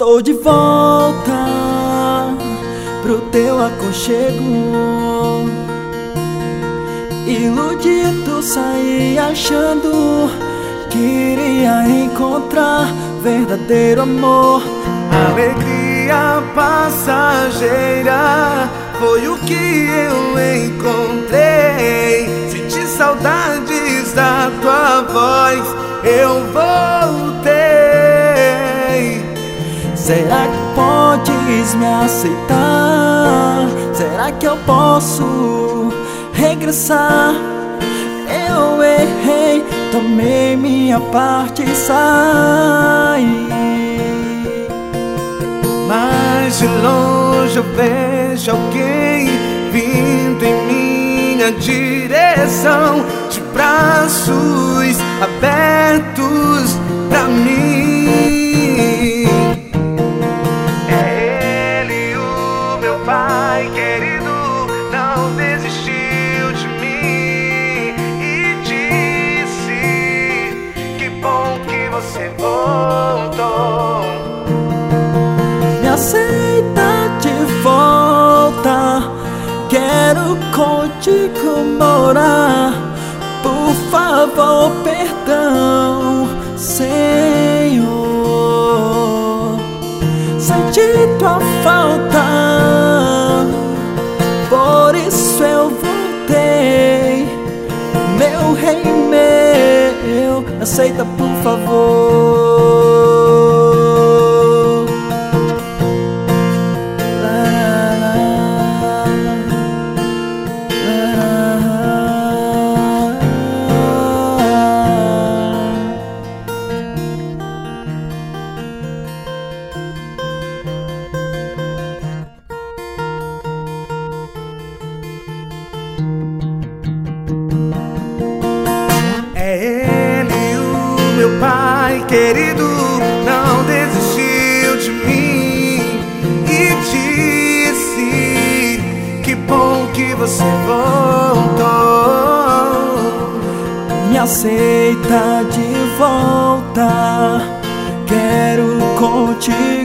Estou de volta pro teu aconchego. Iludido saí achando que iria encontrar verdadeiro amor. Alegria passageira foi o que eu encontrei. Senti saudades da tua voz, eu voltei. Será que podes me aceitar? Será que eu posso regressar? Eu errei, tomei minha parte e saí. Mas de longe eu vejo alguém vindo em minha direção, de braços abertos pra mim. É ele, o meu pai querido, não desistiu de mim e disse: que bom que você voltou. Me aceita de volta, quero contigo morar. Por favor, perdão, Senhor. Senti tua falta, por isso eu voltei. Meu rei, meu, aceita por favor. Meu pai querido não desistiu de mim e disse: que bom que você voltou. Me aceita de volta, quero contigo